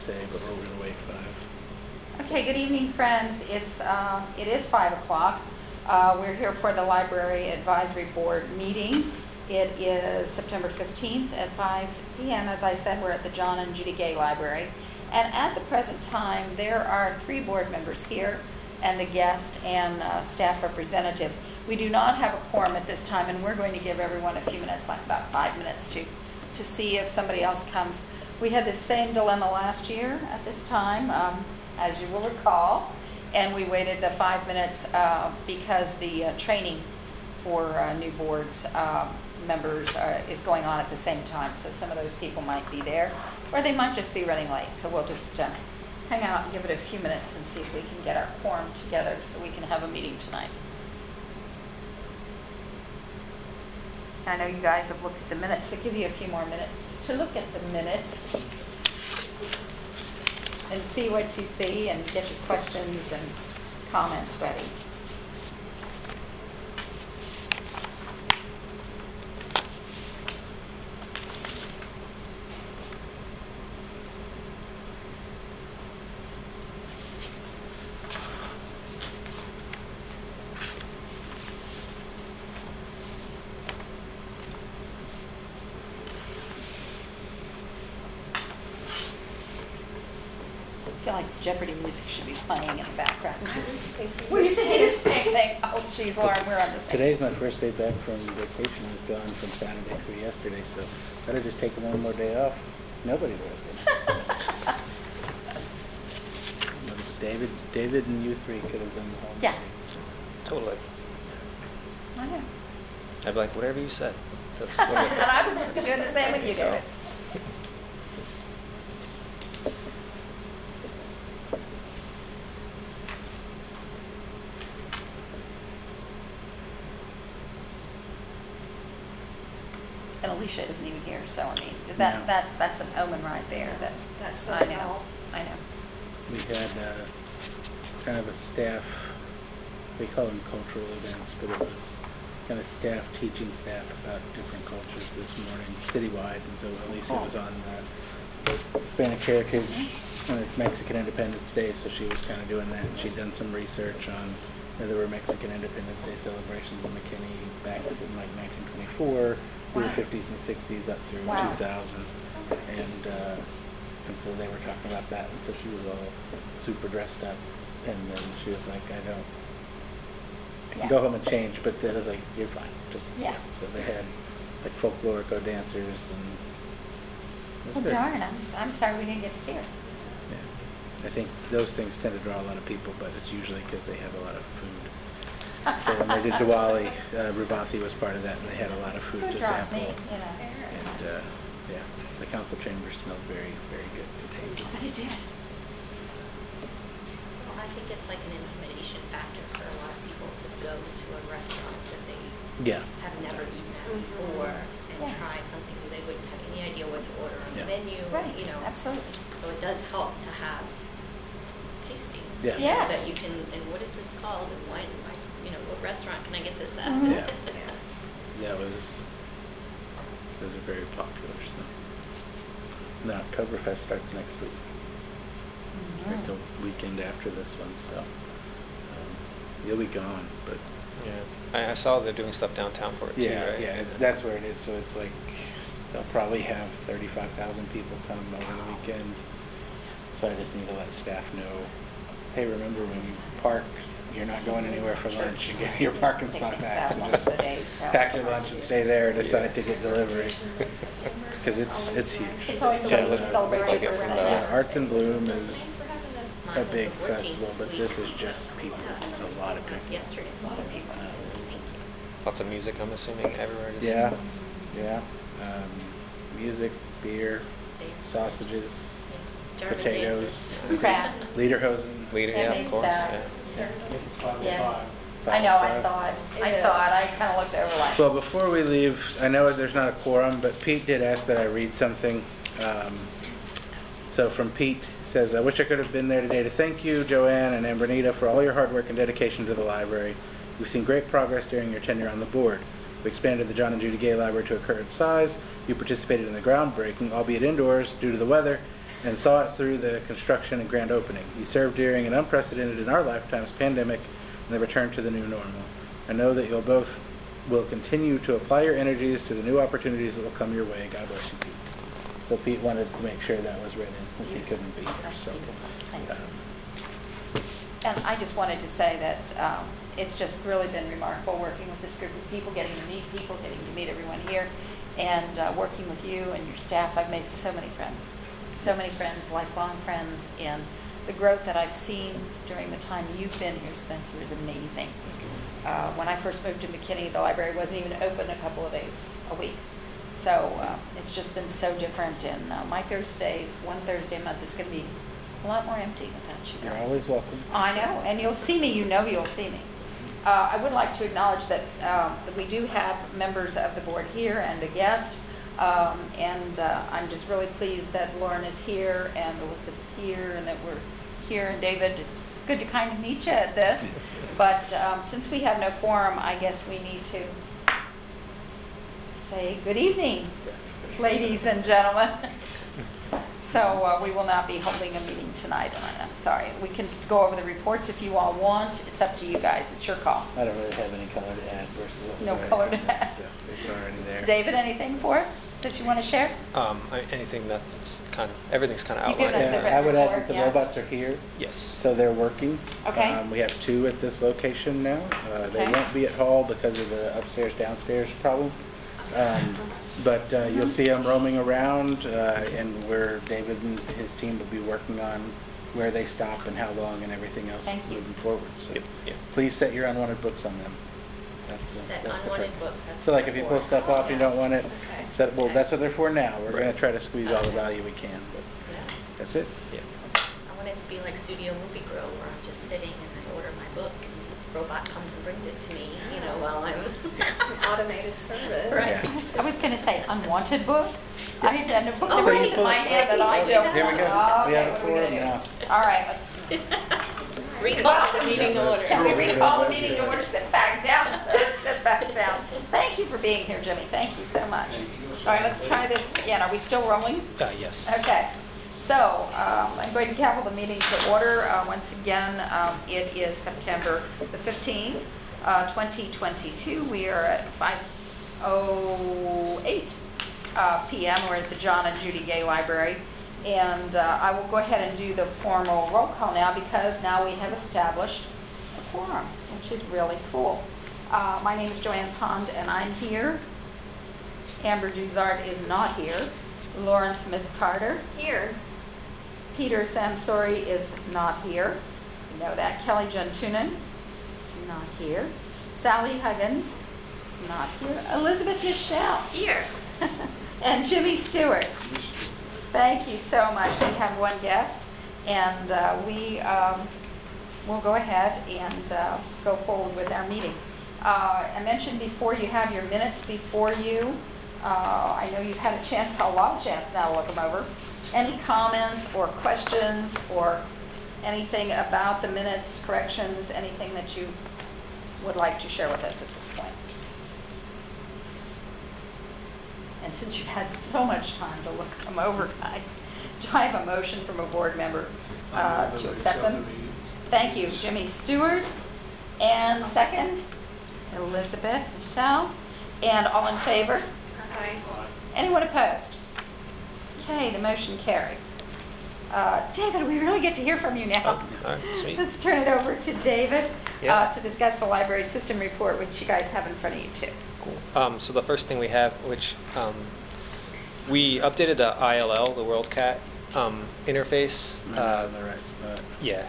say, but we're going to wait 5. Okay, good evening, friends. It is 5 o'clock. We're here for the Library Advisory Board meeting. It is September 15th at 5 p.m. As I said, we're at the John and Judy Gay Library. And at the present time, there are 3 board members here and a guest and staff representatives. We do not have a quorum at this time, and we're going to give everyone a few minutes, like about 5 minutes, to see if somebody else comes. We had the same dilemma last year at this time, as you will recall, and we waited the 5 minutes because the training for new boards members is going on at the same time, so some of those people might be there, or they might just be running late. So we'll just hang out and give it a few minutes and see if we can get our quorum together so we can have a meeting tonight. I know you guys have looked at the minutes, so I'll give you a few more minutes to look at the minutes and see what you see and get your questions and comments ready. I feel like the Jeopardy music should be playing in the background. We say the same thing. Oh, geez, Lauren, we're on the same. Today's my first day back from vacation. I was gone from Saturday through yesterday, so better just take one more day off. Nobody would have been. David and you 3 could have done the whole Yeah. meeting. So. Totally. I know. I'd be like, whatever you said. That's what And I would just be doing the same with you, David. And Alicia isn't even here, so I mean that's an omen right there. That's I know. We had kind of a staff, we call them cultural events, but it was kind of teaching staff about different cultures this morning, citywide. And so Alicia was on Hispanic Heritage, and it's Mexican Independence Day, so she was kind of doing that. And she'd done some research on, there were Mexican Independence Day celebrations in McKinney back in like 1924, through the 50s and 60s up through 2000. And so they were talking about that, and so she was all super dressed up, and then she was like, I can go home and change, but then I was like, you're fine, just So they had like folklorico dancers, and it was good. Darn, I'm sorry we didn't get to see her. Yeah, I think those things tend to draw a lot of people, but it's usually because they have a lot of food. So when they did Diwali, Rubathi was part of that, and they had a lot of food to draws sample. me, you know. And the council chamber smelled very, very good today. But it did. Well, I think it's like an intimidation factor for a lot of people to go to a restaurant that they have never eaten at before and try something that they wouldn't have any idea what to order on the menu. Right. You know, Absolutely. so it does help to have tastings. Yeah. Yes. That you can, and what is this called, and why, what restaurant can I get this at? Mhm. Yeah, those are very popular. So, and then Oktoberfest starts next week. Mm-hmm. It's a weekend after this one, so you'll be gone. But yeah, I saw they're doing stuff downtown for it too, right? Yeah, that's where it is. So it's like they'll probably have 35,000 people come over the weekend. So I just need to let staff know, hey, remember when you park, you're not going anywhere for lunch. You get your parking spot back. So just pack your lunch and stay there and decide to get delivery. Because it's huge. It's always a So, way to celebrate your birthday. Arts in Bloom is a big festival, but this is just people. It's a lot of people. Yesterday. A lot of people. Lots of music, I'm assuming, everywhere. Yeah. Music, beer, sausages, German potatoes, Crafts. lederhosen. Leader, Handmade of course. stuff. Yeah. It's 5 Yeah. to 5. I know, I saw it. I kind of looked over like. Well, before we leave, I know there's not a quorum, but Pete did ask that I read something. So from Pete, says, I wish I could have been there today to thank you, Joanne and Ambronita, for all your hard work and dedication to the library. We've seen great progress during your tenure on the board. We expanded the John and Judy Gay Library to a current size. You participated in the groundbreaking, albeit indoors due to the weather, and saw it through the construction and grand opening. You served during an unprecedented in our lifetimes pandemic and the return to the new normal. I know that you'll both will continue to apply your energies to the new opportunities that will come your way. God bless you, Pete. So Pete wanted to make sure that was written since he couldn't be here. That's So, beautiful. Thanks. um, And I just wanted to say that it's just really been remarkable working with this group of people, getting to meet people, getting to meet everyone here, and working with you and your staff. I've made so many friends, lifelong friends, and the growth that I've seen during the time you've been here, Spencer, is amazing. When I first moved to McKinney, the library wasn't even open a couple of days a week. So it's just been so different, and my Thursdays, one Thursday a month, is going to be a lot more empty without you guys. You're always welcome. I know, and you'll see me, you'll see me. I would like to acknowledge that we do have members of the board here and a guest, and I'm just really pleased that Lauren is here and Elizabeth is here and that we're here. And David, it's good to kind of meet you at this, but since we have no quorum, I guess we need to say good evening, ladies and gentlemen. So we will not be holding a meeting tonight. I'm sorry. We can go over the reports if you all want. It's up to you guys. It's your call. I don't really have any color to add versus what was No already color to done, add. so it's already there. David, anything for us that you want to share? Anything that's everything's kind of You give outlined. us the I would add report, that the yeah. robots are here, Yes. so they're working. Okay. We have 2 at this location now. They Okay. won't be at Hall because of the upstairs-downstairs problem. But you'll see them roaming around, and where David and his team will be working on where they stop and how long and everything else Thank you. moving forward. So Yep. please set your unwanted books on them. That's Set the unwanted purpose. books, that's So what like if you they're pull for. stuff off you don't want it, Okay. well, Okay. that's what they're for now. We're going Right. to try to squeeze all the value we can, but Yeah. that's it. Yeah. I want it to be like Studio Movie Grill, where I'm just sitting and I order my book and the robot comes and brings it to me, while I'm. It's an automated service. Right. Yeah. I was going to say unwanted books. I had a book Oh, number so you in pull my it- hand that I don't Here we go. want. We have Okay, it what are for we them going to now. do? All right, let's. Recall the meeting to order. Can we recall the meeting to order? Sit back down, sir. Sit back down. Thank you for being here, Jimmy. Thank you so much. All right, let's try this again. Are we still rolling? Yes. Okay. So I'm going to gavel the meeting to order. Once again, it is September the 15th, 2022. We are at 5:08 p.m. We're at the John and Judy Gay Library. And I will go ahead and do the formal roll call now because now we have established a quorum, which is really cool. My name is Joanne Pond, and I'm here. Amber Duzart is not here. Lauren Smith Carter. Here. Peter Samsori is not here. You know that. Kelly Juntunen, not here. Sally Huggins is not here. Elizabeth Michelle. Here. And Jimmy Stewart. Thank you so much. We have one guest, and we will go ahead and go forward with our meeting. I mentioned before, you have your minutes before you. I know you've had a lot of chance now to look them over. Any comments or questions or anything about the minutes, corrections, anything that you would like to share with us at this point? And since you've had so much time to look them over, guys, do I have a motion from a board member to accept them? Thank you, Jimmy Stewart. And second, Elizabeth Michelle. And all in favor? Aye. Anyone opposed? Okay, the motion carries. David, we really get to hear from you now. All right, sweet. Let's turn it over to David Yeah. to discuss the library system report, which you guys have in front of you too. Cool. So the first thing we have, which we updated the ILL, the WorldCat interface. I'm not in the right spot. Yeah.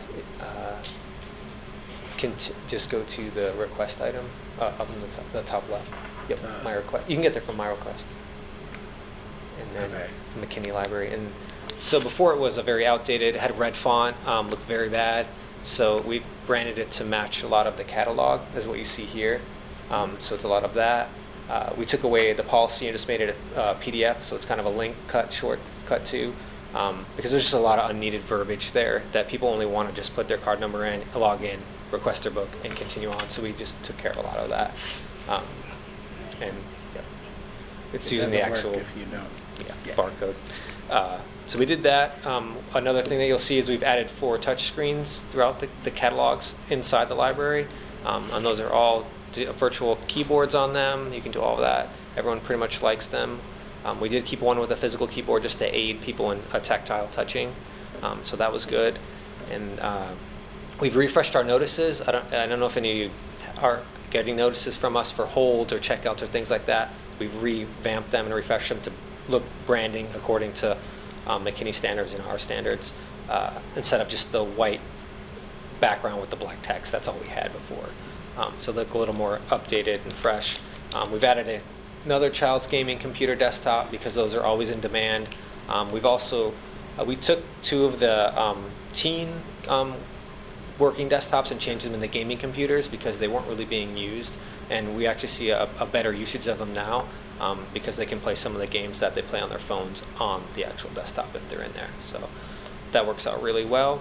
Just go to the request item up in the top left. Yep, my request. You can get there from my request. And then Okay. McKinney Library. And so before it was a very outdated, it had red font, looked very bad. So we've branded it to match a lot of the catalog, is what you see here. So it's a lot of that. We took away the policy and just made it a PDF, so it's kind of a link shortcut to, because there's just a lot of unneeded verbiage there that people only want to just put their card number in, log in, request their book, and continue on. So we just took care of a lot of that. And yeah, it's It using the doesn't work actual if you don't. barcode. So we did that. Another thing that you'll see is we've added 4 touch screens throughout the catalogs inside the library. And those are all virtual keyboards on them. You can do all of that. Everyone pretty much likes them. We did keep one with a physical keyboard just to aid people in a tactile touching. So that was good. And we've refreshed our notices. I don't know if any of you are getting notices from us for holds or checkouts or things like that. We've revamped them and refreshed them to look branding according to McKinney standards and our standards, instead of just the white background with the black text. That's all we had before. So look a little more updated and fresh. We've added another child's gaming computer desktop because those are always in demand. We've also we took 2 of the teen working desktops and changed them into gaming computers because they weren't really being used, and we actually see a better usage of them now because they can play some of the games that they play on their phones on the actual desktop if they're in there. So that works out really well.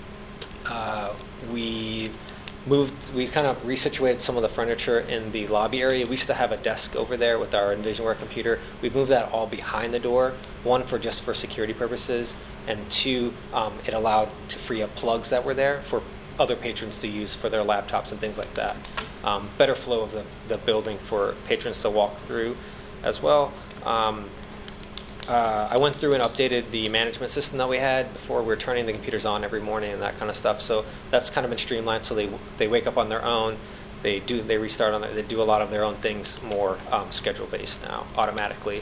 We kind of resituated some of the furniture in the lobby area. We used to have a desk over there with our EnvisionWare computer. We've moved that all behind the door, one for security purposes, and 2, it allowed to free up plugs that were there for other patrons to use for their laptops and things like that. Better flow of the building for patrons to walk through as well. I went through and updated the management system that we had before. We were turning the computers on every morning and that kind of stuff. So that's kind of been streamlined. So they wake up on their own. They restart on they do a lot of their own things more schedule based now automatically.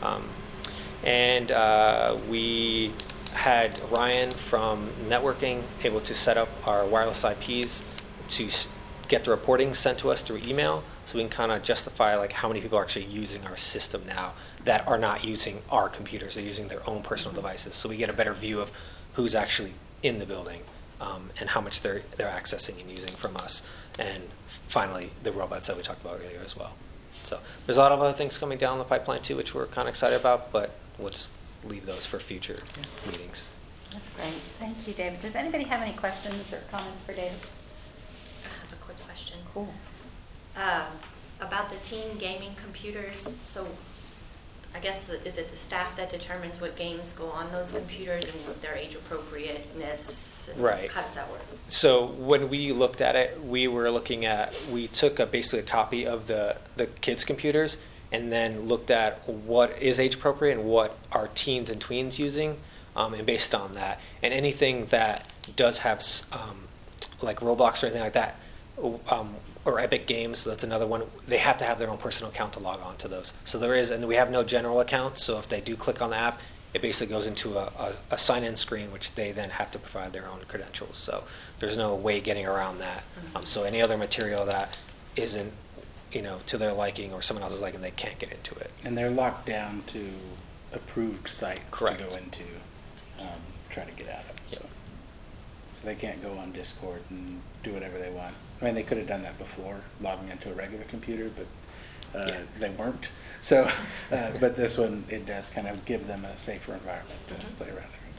We had Ryan from networking able to set up our wireless IPs to get the reporting sent to us through email, so we can kind of justify like how many people are actually using our system now that are not using our computers. They're using their own personal devices, so we get a better view of who's actually in the building and how much they're accessing and using from us. And finally, the robots that we talked about earlier as well. So there's a lot of other things coming down the pipeline too, which we're kind of excited about, but we'll just leave those for future meetings. That's great. Thank you, David. Does anybody have any questions or comments for David? I have a quick question. Cool. About the teen gaming computers. So I guess, is it the staff that determines what games go on those computers and what their age appropriateness? Right. How does that work? So when we looked at it, we took basically a copy of the kids' computers and then looked at what is age appropriate and what are teens and tweens using, and based on that. And anything that does have like Roblox or anything like that, or Epic Games, so that's another one, they have to have their own personal account to log on to those. So and we have no general account, so if they do click on the app, it basically goes into a sign-in screen, which they then have to provide their own credentials. So there's no way getting around that. Mm-hmm. So any other material that isn't to their liking or someone else's liking, they can't get into it. And they're locked down to approved sites Correct. to go into, try to get out of. Yep. So they can't go on Discord and do whatever they want. I mean, they could have done that before, logging into a regular computer, but they weren't. So, but this one, it does kind of give them a safer environment to play around in.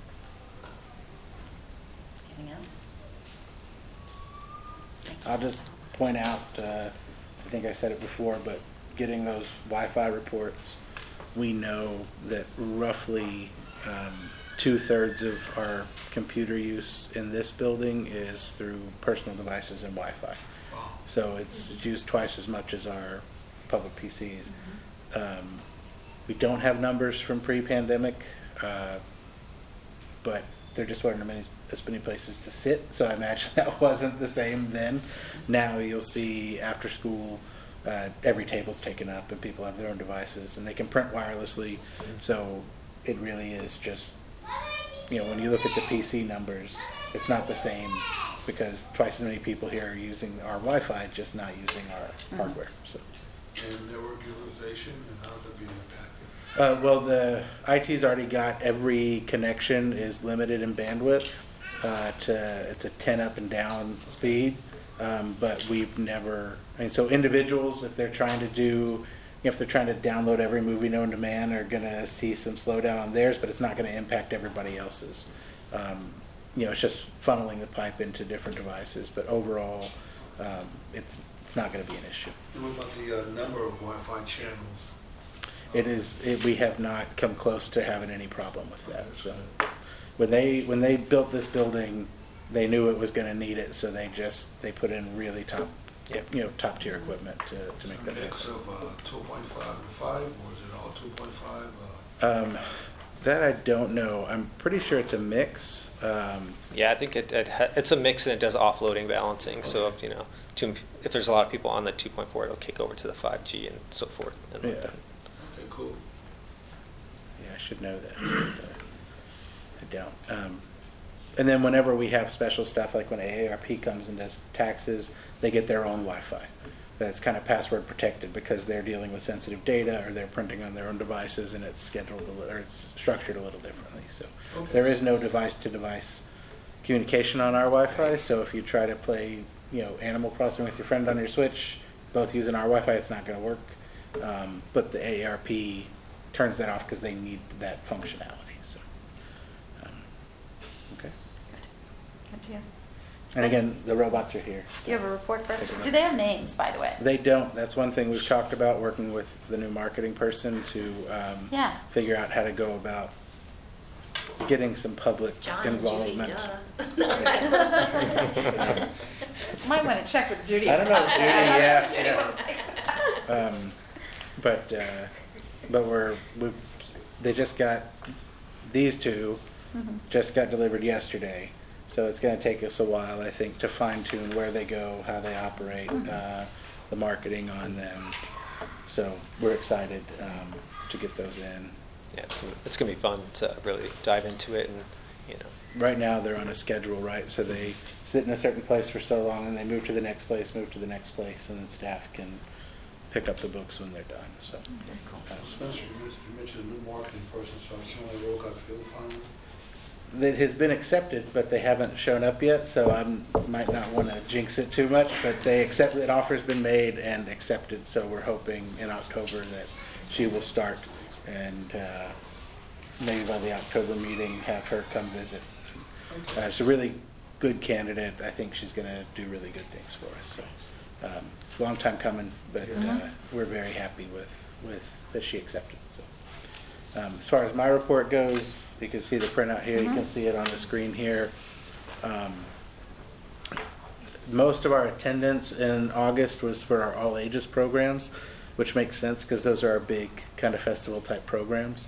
Anything else? Thank you I'll just point out, I think I said it before, but getting those Wi-Fi reports, we know that roughly 2/3 of our computer use in this building is through personal devices and Wi-Fi. So it's used twice as much as our public PCs. We don't have numbers from pre-pandemic, but there just weren't as many places to sit, so I imagine that wasn't the same then. Now you'll see after school, every table's taken up and people have their own devices and they can print wirelessly. So it really is just, when you look at the PC numbers, it's not the same because twice as many people here are using our Wi-Fi, just not using our hardware. So. And network utilization, and how's that being impacted? Well, the IT's already got every connection is limited in bandwidth it's a 10 up and down speed, but we've never. So individuals, if they're trying to download every movie known to man, are going to see some slowdown on theirs, but it's not going to impact everybody else's. It's just funneling the pipe into different devices, but overall, it's not going to be an issue. And what about the number of Wi-Fi channels? We have not come close to having any problem with that. So when they built this building, they knew it was going to need it, so they put in really top tier equipment to make that Mix happen. of 2.5 and 5, or is it all 2.5? That I don't know. I'm pretty sure it's a mix. Yeah, I think it's a mix, and it does offloading balancing. So if there's a lot of people on the 2.4, it'll kick over to the 5G and so forth. And Yeah. Okay, cool. Yeah, I should know that. But I don't. And then whenever we have special stuff, like when AARP comes and does taxes, they get their own Wi-Fi. That's kind of password protected because they're dealing with sensitive data or they're printing on their own devices, and it's scheduled or it's structured a little differently. So there is no device-to-device communication on our Wi-Fi. So if you try to play, Animal Crossing with your friend on your Switch, both using our Wi-Fi, it's not going to work. But the AARP turns that off because they need that functionality. So, okay. Good to you. And again, the robots are here. Do you have a report for us? Take a look. Do they have names, by the way? They don't. That's one thing we've talked about, working with the new marketing person to Yeah. figure out how to go about getting some public John and involvement. Judy, duh. Might want to check with Judy. I don't know, about Judy, that. yeah, yeah. But they just got, these two just got delivered yesterday. So it's going to take us a while, I think, to fine tune where they go, how they operate, the marketing on them. So we're excited to get those in. Yeah, it's gonna be fun to really dive into it, and Right now they're on a schedule, right? So they sit in a certain place for so long, and they move to the next place, and then staff can pick up the books when they're done. So Spencer, you mentioned a new marketing person, so I assume the role got filled finally? it has been accepted, but they haven't shown up yet. So I might not want to jinx it too much, but they accepted. An offer's been made and accepted. So we're hoping in October that she will start, and maybe by the October meeting have her come visit. It's a really good candidate. I think she's going to do really good things for us. So it's a long time coming, but we're very happy with that she accepted. So as far as my report goes, you can see the printout here. You can see it on the screen here. Most of our attendance in August was for our all ages programs, which makes sense because those are our big kind of festival type programs.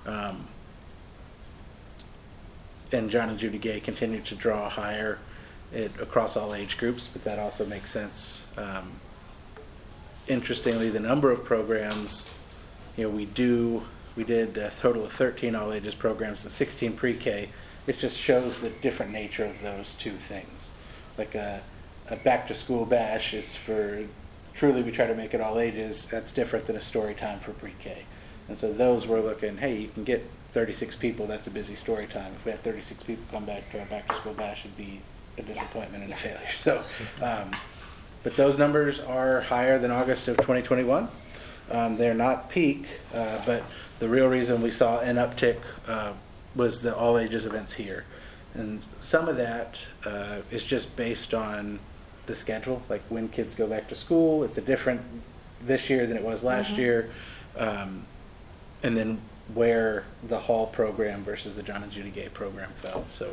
And John and Judy Gay continue to draw higher across all age groups, but that also makes sense. Interestingly, the number of programs, we did a total of 13 all ages programs and 16 pre-K. It just shows the different nature of those two things. Like a back to school bash is for, truly we try to make it all ages. That's different than a story time for pre-K. And so those we're looking, hey, you can get 36 people, that's a busy story time. If we had 36 people come back to our back to school bash, it'd be a disappointment and a failure. So, but those numbers are higher than August of 2021. They're not peak, but the real reason we saw an uptick was the all ages events here. And some of that is just based on the schedule, like when kids go back to school. It's a different this year than it was last year. And then where the Hall program versus the John and Judy Gay program fell. So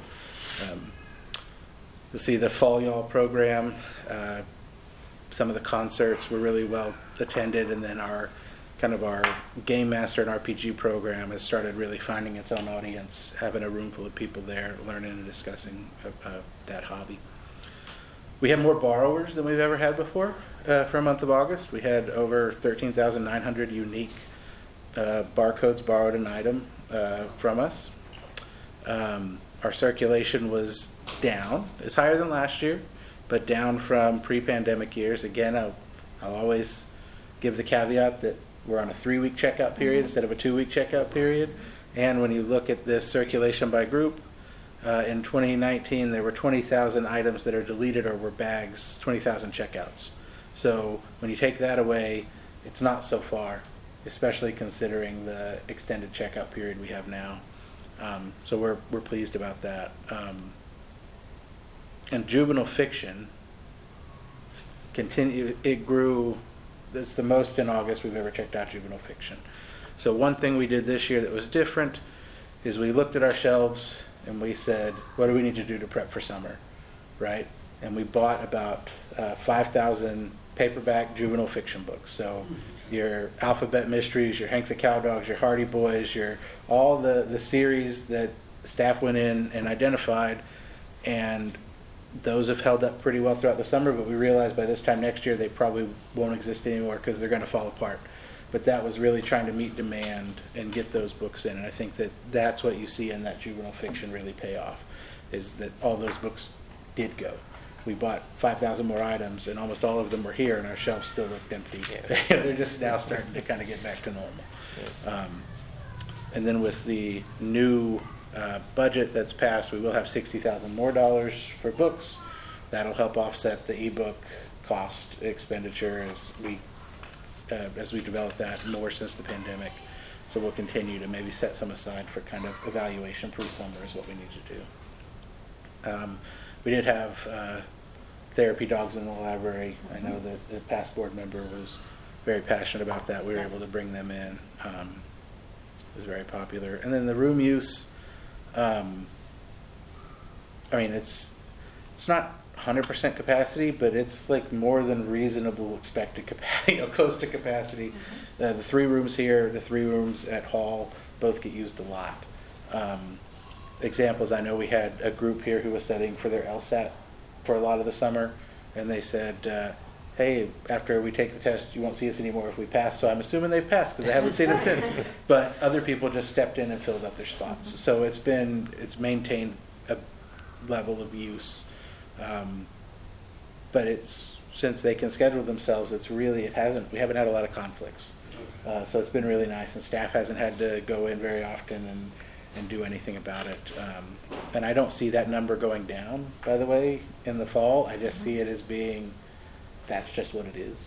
you'll see the Fall Y'all program, some of the concerts were really well attended, and then our Game Master and RPG program has started really finding its own audience, having a room full of people there learning and discussing that hobby. We have more borrowers than we've ever had before for a month of August. We had over 13,900 unique barcodes borrowed an item from us. Our circulation was down. It's higher than last year, but down from pre-pandemic years. Again, I'll always give the caveat that we're on a 3-week checkout period instead of a 2-week checkout period. And when you look at this circulation by group, in 2019 there were 20,000 items that are deleted or were bags, 20,000 checkouts. So when you take that away, it's not so far, especially considering the extended checkout period we have now. So we're pleased about that. And juvenile fiction it grew. It's the most in August we've ever checked out juvenile fiction. So one thing we did this year that was different is we looked at our shelves and we said, what do we need to do to prep for summer, right? And we bought about 5,000 paperback juvenile fiction books. So your Alphabet Mysteries, your Hank the Cowdogs, your Hardy Boys, your all the series that staff went in and identified, and those have held up pretty well throughout the summer, but we realized by this time next year they probably won't exist anymore because they're going to fall apart. But that was really trying to meet demand and get those books in, and I think that that's what you see in that juvenile fiction really pay off, is that all those books did go. We bought 5,000 more items, and almost all of them were here, and our shelves still looked empty. Yeah. They're just now starting to kind of get back to normal. Yeah. And then with the new budget that's passed, we will have $60,000 more for books. That'll help offset the ebook cost expenditure as we develop that more since the pandemic. So we'll continue to maybe set some aside for kind of evaluation pre-summer is what we need to do. We did have therapy dogs in the library. I know that the past board member was very passionate about that. We were able to bring them in. It was very popular. And then the room use, I mean, it's not 100% capacity, but it's like more than reasonable expected capacity, close to capacity. The 3 rooms here, the 3 rooms at Hall, both get used a lot. Examples, I know we had a group here who was studying for their LSAT for a lot of the summer, and they said, hey, after we take the test, you won't see us anymore if we pass. So I'm assuming they've passed because I haven't seen them since. But other people just stepped in and filled up their spots. So it's maintained a level of use. But since they can schedule themselves, we haven't had a lot of conflicts. So it's been really nice, and staff hasn't had to go in very often and do anything about it. And I don't see that number going down, by the way, in the fall. I just see it as being, that's just what it is.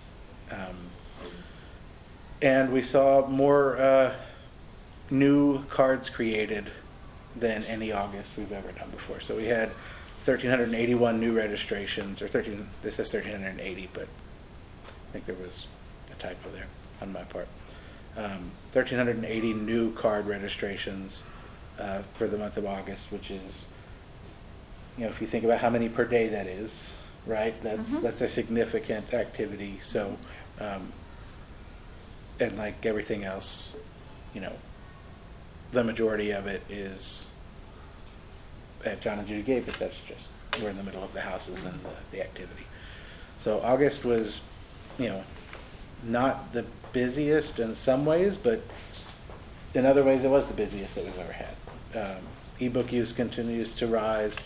And we saw more new cards created than any August we've ever done before. So we had 1,381 new registrations, this says 1,380, but I think there was a typo there on my part. 1,380 new card registrations for the month of August, which is, if you think about how many per day that is, right? That's a significant activity. So, and like everything else, the majority of it is at John and Judy Gay, but that's just, we're in the middle of the houses and the activity. So August was, not the busiest in some ways, but in other ways it was the busiest that we've ever had. Ebook use continues to rise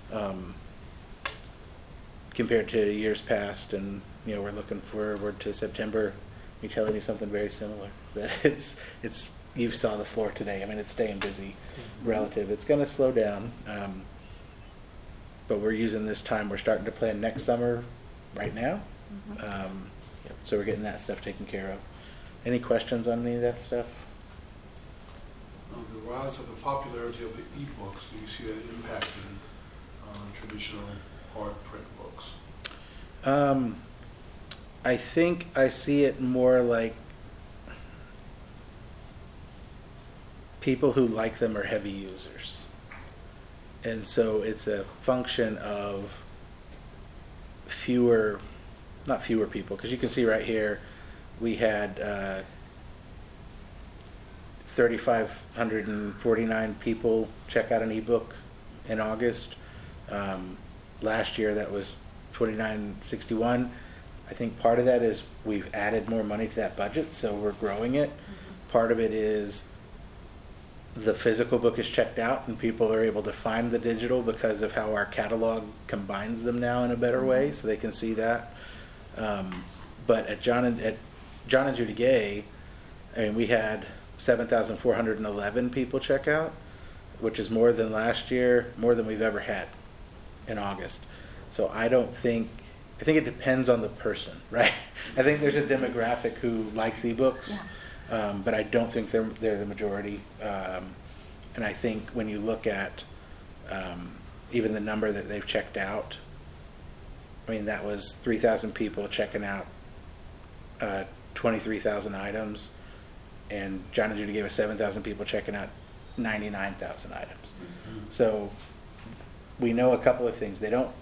compared to years past, and we're looking forward to September. Me telling you something very similar, that it's you saw the floor today. I mean, it's staying busy relative. It's going to slow down, but we're using this time. We're starting to plan next summer right now. So we're getting that stuff taken care of. Any questions on any of that stuff? The rise of the popularity of the e-books, do you see that impacting traditional hard print books? I think I see it more like people who like them are heavy users. And so it's a function of not fewer people, because you can see right here, we had 3,549 people check out an ebook in August. Last year that was 2,961. I think part of that is we've added more money to that budget, so we're growing it. Part of it is the physical book is checked out and people are able to find the digital because of how our catalog combines them now in a better way, so they can see that. But at John and Judy Gay, I mean, we had 7,411 people check out, which is more than last year, more than we've ever had in August. So I think it depends on the person, right? I think there's a demographic who likes ebooks, but I don't think they're the majority. And I think when you look at even the number that they've checked out, I mean, that was 3,000 people checking out 23,000 items. and John and Judy gave us 7,000 people checking out 99,000 items. So we know a couple of things.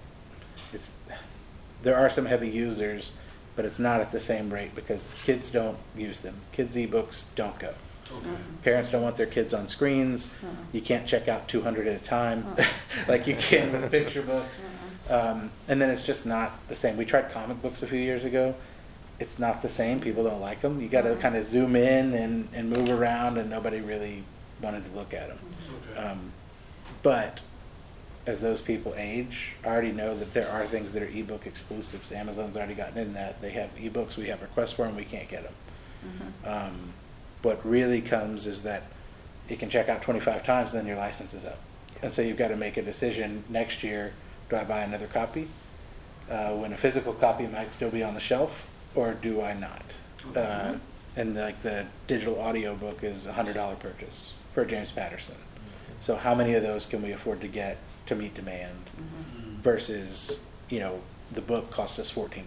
There are some heavy users, but it's not at the same rate because kids don't use them. Kids' ebooks don't go. Okay. Parents don't want their kids on screens. You can't check out 200 at a time like you can with picture books. And then it's just not the same. We tried comic books a few years ago. It's not the same. People don't like them. You got to kind of zoom in and move around, and nobody really wanted to look at them. Okay. But as those people age, I already know that there are things that are ebook exclusives. Amazon's already gotten in that. They have ebooks. We have requests for them. We can't get them. What really comes is that you can check out 25 times, and then your license is up. And so you've got to make a decision next year. Do I buy another copy? When a physical copy might still be on the shelf, or do I not? And like the digital audio book is $100 purchase for James Patterson. So how many of those can we afford to get to meet demand versus, the book costs us $14.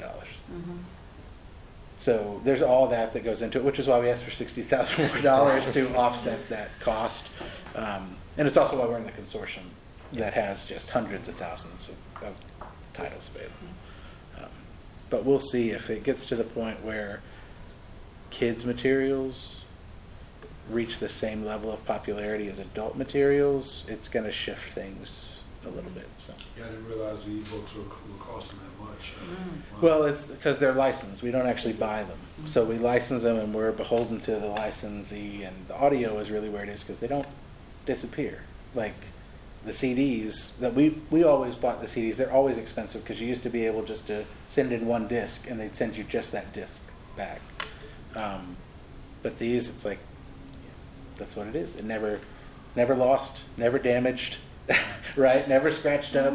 So there's all that goes into it, which is why we asked for $60,000 more to offset that cost. And it's also why we're in the consortium that has just hundreds of thousands of titles available. But we'll see if it gets to the point where kids' materials reach the same level of popularity as adult materials, it's going to shift things a little bit. So. Yeah, I didn't realize the ebooks were costing that much. Well, it's because they're licensed. We don't actually buy them. So we license them, and we're beholden to the licensee. And the audio is really where it is because they don't disappear. Like the CDs that we always bought the CDs. They're always expensive because you used to be able just to send in one disc, and they'd send you just that disc back. But these, it's like that's what it is. It's never lost, never damaged. Right, never scratched up.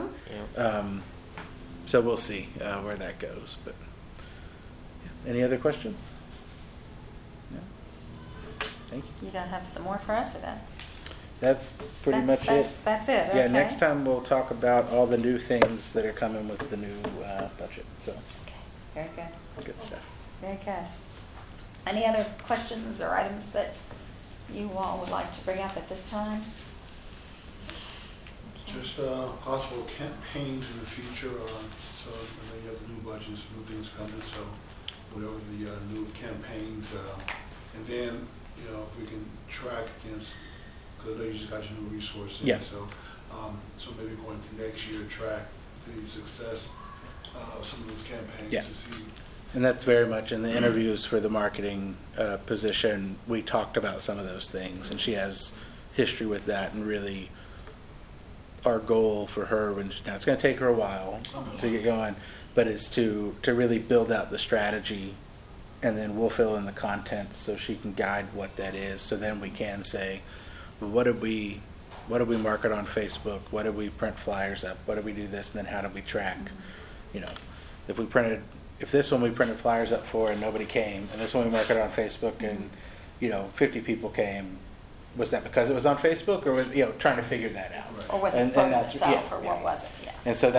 So we'll see where that goes. But any other questions? No. Thank you. You don't have some more for us, or that? That's pretty much it. That's it. Yeah. Okay. Next time we'll talk about all the new things that are coming with the new budget. So. Okay. Very good. Good stuff. Very good. Any other questions or items that you all would like to bring up at this time? Just possible campaigns in the future. So I know you have the new budgets, new things coming. So whatever the new campaigns, and then if we can track against, because I know you just got your new resources. Yeah. So maybe going to next year track the success of some of those campaigns to see. And that's very much in the interviews for the marketing position. We talked about some of those things, and she has history with that, and really. Our goal for her, now it's going to take her a while to get going, but is to really build out the strategy, and then we'll fill in the content so she can guide what that is. So then we can say, well, what did we market on Facebook? What did we print flyers up? What did we do this? And then how did we track? If this one we printed flyers up for and nobody came, and this one we marketed on Facebook and 50 people came. Was that because it was on Facebook, or was trying to figure that out? Or was it from itself, or what was it? Yeah. And so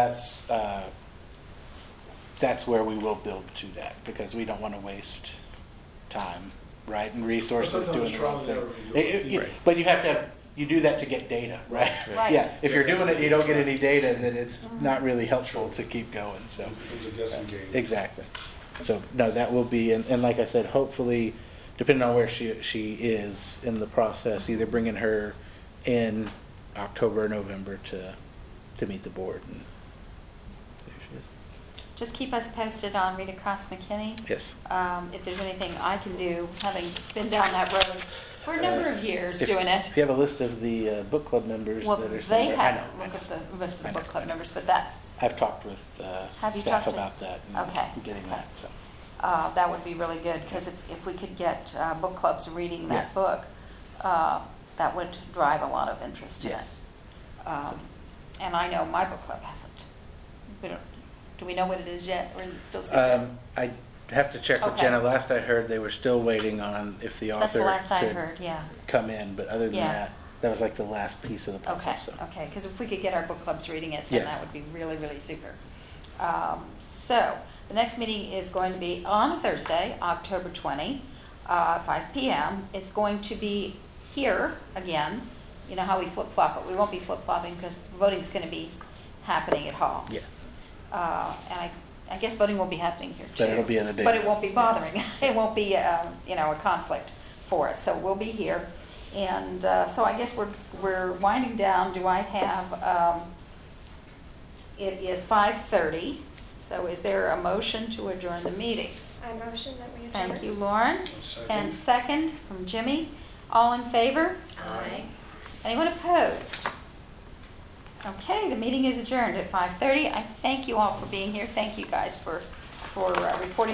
that's where we will build to that, because we don't want to waste time, right, and resources doing the wrong thing. But you do that to get data, right? Right. Yeah. If you're doing it, and you don't get any data, then it's not really helpful to keep going. So exactly. So no, that will be, and like I said, hopefully. Depending on where she is in the process, either bringing her in October or November to meet the board. And there she is. Just keep us posted on Read Across McKinney. Yes. If there's anything I can do, having been down that road for a number of years doing it. If you have a list of the book club members that are they there, haven't looked at the list of the book club members, but that. I've talked with staff about that and getting that. So. That would be really good, because if we could get book clubs reading that book, that would drive a lot of interest in it. And I know my book club hasn't. Do we know what it is yet, or is it still secret? I have to check with Jenna. Last I heard, they were still waiting on if the author That's the last I could heard, come in. But other than that was like the last piece of the puzzle. Okay, because if we could get our book clubs reading it, then that would be really, really super. So the next meeting is going to be on Thursday, October 20. 5 PM. It's going to be here again. You know how we flip-flop, but we won't be flip-flopping because voting's going to be happening at home. Yes. And I guess voting will be happening here too. But it'll be in the day. But it won't be bothering. It won't be, a conflict for us. So we'll be here. And so I guess we're winding down. Do I have, it is 5:30. So is there a motion to adjourn the meeting? I motion that we adjourn. Thank you, Lauren. Second. And second from Jimmy. All in favor? Aye. Anyone opposed? Okay, the meeting is adjourned at 5:30. I thank you all for being here. Thank you guys for reporting.